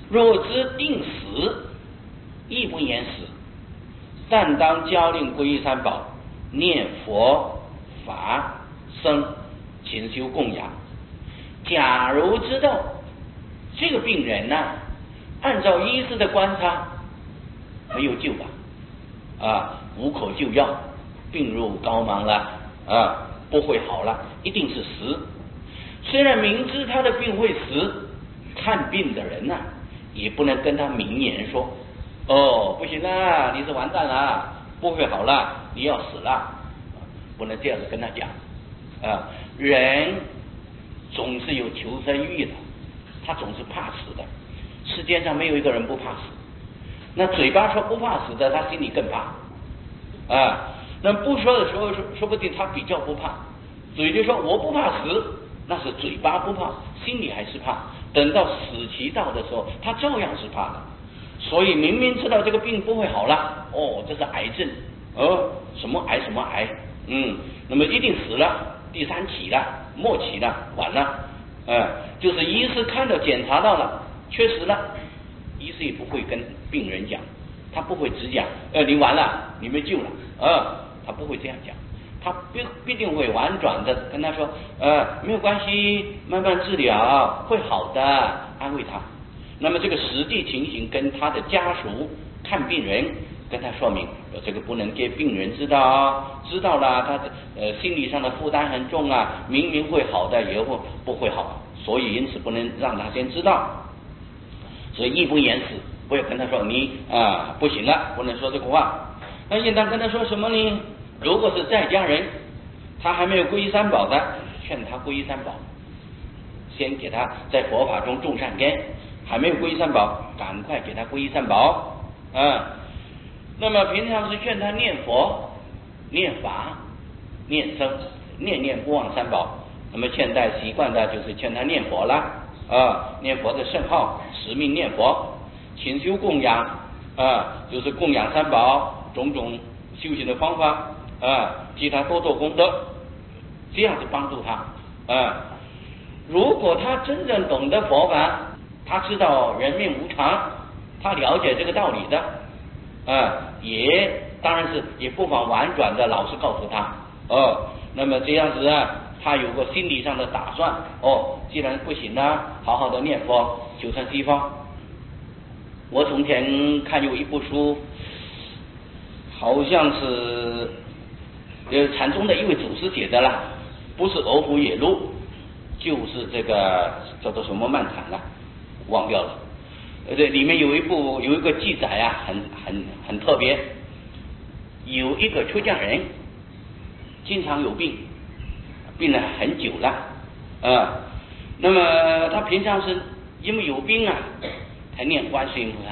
若知定死，亦不言死，但当教令皈依三宝，念佛法僧，勤修供养。假如知道这个病人呢，按照医师的观察没有救了无可救药，病入膏肓了不会好了，一定是死。虽然明知他的病会死，看病的人也不能跟他明言说不行啦，你是完蛋了，不会好了，你要死了，不能这样子跟他讲人总是有求生欲的，他总是怕死的，世界上没有一个人不怕死。那嘴巴说不怕死的，他心里更怕那不说的时候，说不定他比较不怕。嘴就说我不怕死，那是嘴巴不怕，心里还是怕。等到死期到的时候，他照样是怕的。所以明明知道这个病不会好了，这是癌症什么癌什么癌那么一定死了，第3期了，末期了，完了就是医师看到检查到了确实了，医师也不会跟病人讲，他不会只讲你完了，你没救了他不会这样讲，他必定会婉转的跟他说没有关系，慢慢治疗会好的，安慰他。那么这个实际情形跟他的家属看病人跟他说明，这个不能给病人知道知道了他心理上的负担很重明明会好的也不会好，所以因此不能让他先知道。所以义不言死，不要跟他说你不行了，不能说这个话。那应当跟他说什么呢？如果是在家人，他还没有皈依三宝的，劝他皈依三宝，先给他在佛法中种善根。还没有皈依三宝，赶快给他皈依三宝那么平常是劝他念佛、念法、念僧，念不忘三宝。那么现代习惯的就是劝他念佛啦念佛的圣号，持名念佛，勤修供养就是供养三宝，种种修行的方法替他多做功德，这样子帮助他如果他真正懂得佛法，他知道人命无常，他了解这个道理的也当然是也不妨婉转的老实告诉他那么这样子他有个心理上的打算既然不行好好的念佛求生西方。我从前看有一部书，好像是禅宗的一位祖师写的啦，不是欧福野路，就是这个叫做什么漫谈忘掉了。里面有一个记载很特别。有一个出家人经常有病了很久了那么他平常是因为有病他念观世音菩萨，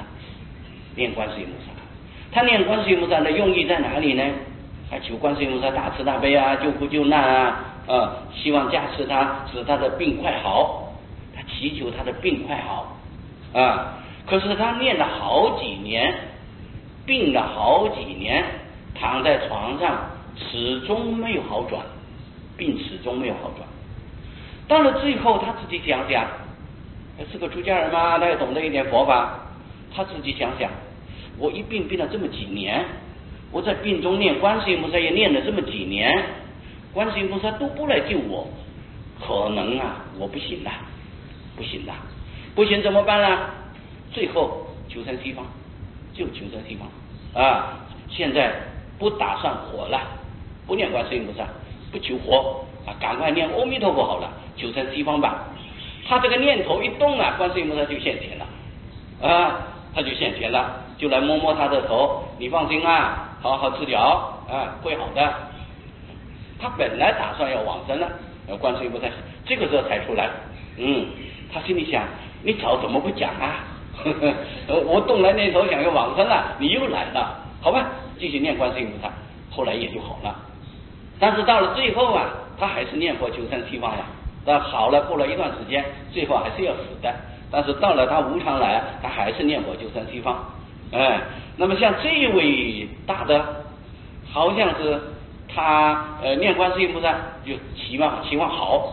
他念观世音菩萨的用意在哪里呢？他求观世音菩萨大慈大悲救苦救难希望加持他，使他的病快好，他祈求他的病快好可是他念了好几年，病了好几年，躺在床上始终没有好转，病始终没有好转。到了最后他自己想想，是个出家人嘛，他也懂得一点佛法，他自己想想，我一病了这么几年，我在病中念观世音菩萨也念了这么几年，观世音菩萨都不来救我，可能我不行了，不行怎么办呢？最后求生西方，就求生西方现在不打算活了，不念观世音菩萨，不求活赶快念阿弥陀佛好了，求生西方吧。他这个念头一动观世音菩萨就现前了他就现前了，就来摸摸他的头，你放心好好治疗会好的。他本来打算要往生了，观世音菩萨这个时候才出来他心里想，你早怎么不讲我动了念头想要往生了，你又来了，好吧，继续念观世音菩萨，后来也就好了。但是到了最后他还是念佛求生西方但好了，过了一段时间，最后还是要死的。但是到了他无常来，他还是念佛求生西方那么像这一位大的，好像是他念观世音菩萨就期望好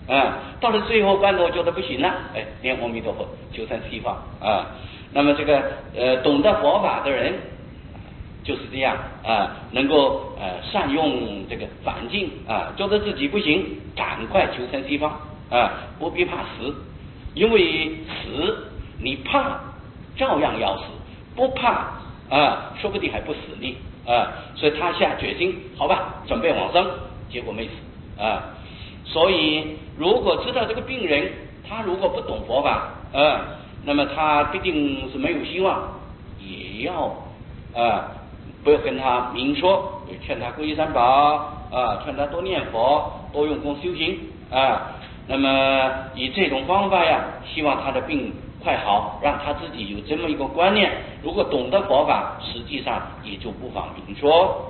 到了最后关头觉得不行了，念阿弥陀佛，求生西方啊。那么这个懂得佛法的人就是这样能够善用这个环境觉得自己不行，赶快求生西方不必怕死，因为死你怕照样要死，不怕说不定还不死你所以他下决心，好吧，准备往生，结果没死所以如果知道这个病人，他如果不懂佛法那么他必定是没有希望，也要不要跟他明说，劝他皈依三宝劝他多念佛，多用功修行那么以这种方法呀，希望他的病快好，让他自己有这么一个观念。如果懂得佛法，实际上也就不妨明说。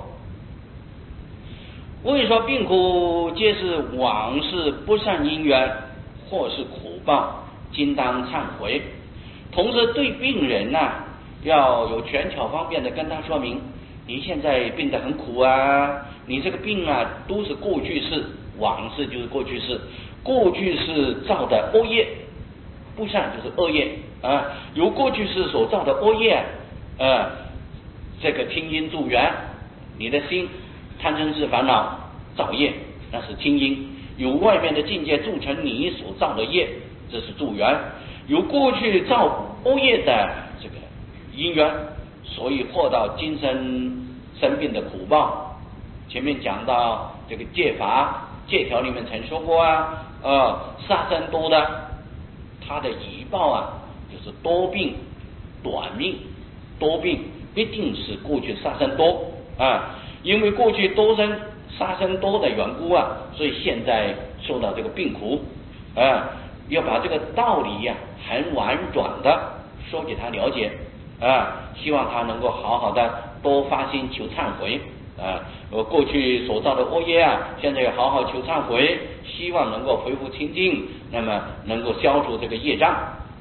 为说病苦皆是往事不善因缘，或是苦报，今当忏悔。同时对病人要有权巧方便的跟他说明，你现在病得很苦你这个病都是过去式，往事就是过去式，过去式造的恶业，不善就是恶业由过去式所造的恶业这个听因助缘，你的心贪嗔痴烦恼造业，那是听因，由外面的境界铸成你所造的业，这是助缘，由过去造恶业的这个因缘，所以获到今生生病的苦报。前面讲到这个戒法戒条里面曾说过杀生多的，他的遗报就是多病短命，多病必定是过去杀生多因为过去多生杀生多的缘故所以现在受到这个病苦要把这个道理很婉转的说给他了解希望他能够好好的多发心求忏悔过去所造的恶业现在要好好求忏悔，希望能够恢复清净，那么能够消除这个业障。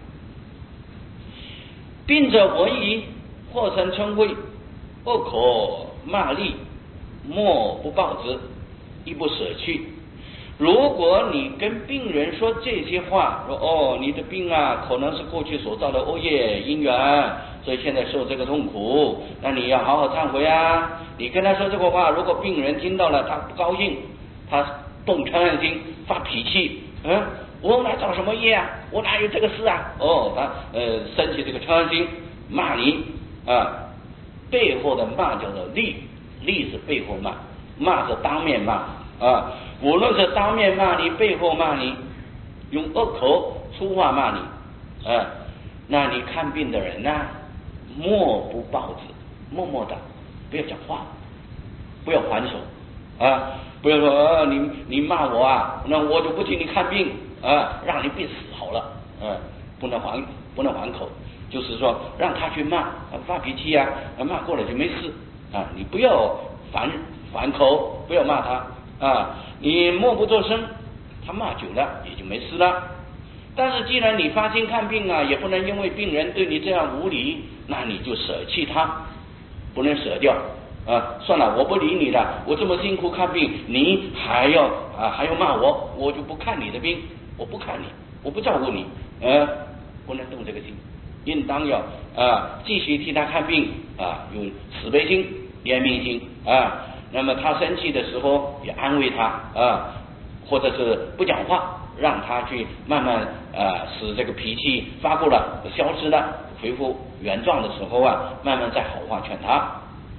病者闻疑，或称称谓，恶口骂詈，莫不报之，亦不舍去。如果你跟病人说这些话，说你的病可能是过去所造的恶业因缘，所以现在受这个痛苦，那你要好好忏悔你跟他说这个话，如果病人听到了，他不高兴，他动嗔恨心，发脾气我哪造什么业我哪有这个事他生起这个嗔恨心，骂你背后的骂叫做詈是背后骂是当面骂无论是当面骂你，背后骂你，用恶口粗话骂你那你看病的人莫不报之，默默的不要讲话，不要还手不要说你骂我那我就不替你看病让你病死好了不能还口，就是说让他去骂发脾气骂过了就没事你不要还口，不要骂他你默不作声，他骂久了也就没事了。但是既然你发心看病也不能因为病人对你这样无礼，那你就舍弃他，不能舍掉算了，我不理你了，我这么辛苦看病，你还要骂我，我就不看你的病，我不看你，我不照顾你不能动这个心，应当要继续替他看病有慈悲心怜悯心那么他生气的时候也安慰他或者是不讲话，让他去慢慢使这个脾气发过了消失了，恢复原状的时候慢慢再好话劝他。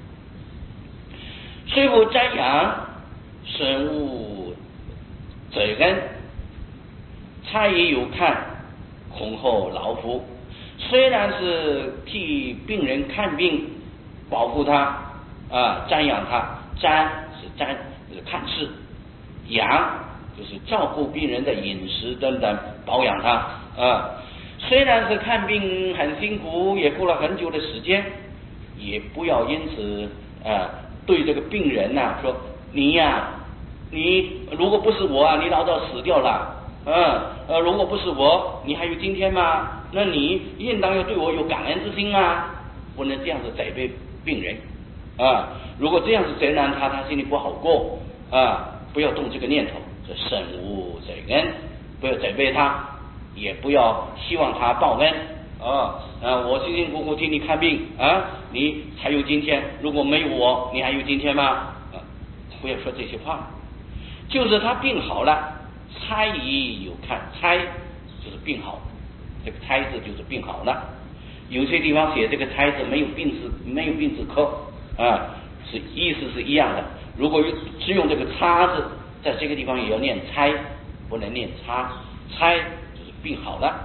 虽复瞻仰，身无责恩，差也有看，恐后劳夫。虽然是替病人看病，保护他瞻仰他，瞻是看事，养就是照顾病人的饮食等等，保养他虽然是看病很辛苦，也过了很久的时间，也不要因此对这个病人说你如果不是我你老早死掉了如果不是我你还有今天吗？那你应当要对我有感恩之心不能这样子责备病人如果这样子责难他心里不好过不要动这个念头，这身无责恩。 不要责备他，也不要希望他报恩我辛辛苦苦替你看病你才有今天，如果没有我，你还有今天吗？不要说这些话，就是他病好了，猜疑有看，猜就是病好，这个猜字就是病好了。有些地方写这个猜字没有病字科是意思是一样的。如果只用这个擦字，在这个地方也要念猜，不能念擦，猜就是病好了。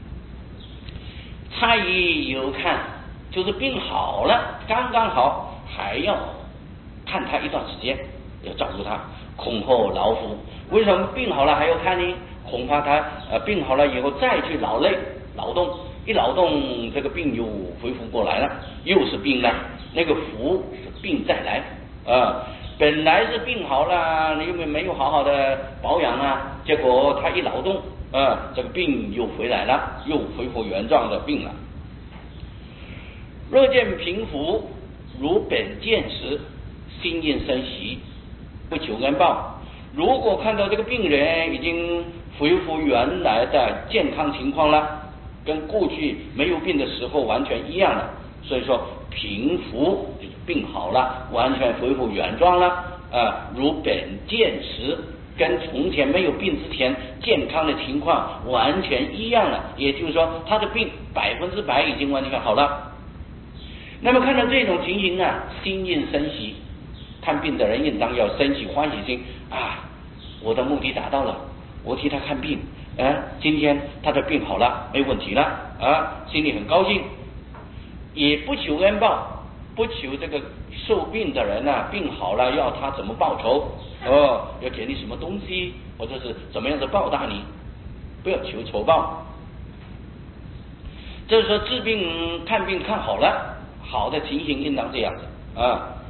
猜疑有看就是病好了，刚刚好，还要看他一段时间，要照顾他，恐后劳夫。为什么病好了还要看呢？恐怕他病好了以后再去劳累劳动，一劳动这个病又恢复过来了，又是病了。那个福是病再来本来是病好了，因为没有好好的保养结果他一劳动这个病又回来了，又恢复原状的病了。若见贫富如本见时，心应生喜，不求恩报。如果看到这个病人已经恢复原来的健康情况了，跟过去没有病的时候完全一样了，所以说贫富就是病好了，完全恢复原状了如本见时，跟从前没有病之前健康的情况完全一样了，也就是说他的病100%已经完全好了。那么看到这种情形心应生喜，看病的人应当要生起欢喜心我的目的达到了，我替他看病今天他的病好了，没问题了心里很高兴，也不求恩报，不求这个受病的人病好了要他怎么报仇要给你什么东西，或者是怎么样的报答你，不要求酬报。这是说治病看病看好了，好的情形应当这样子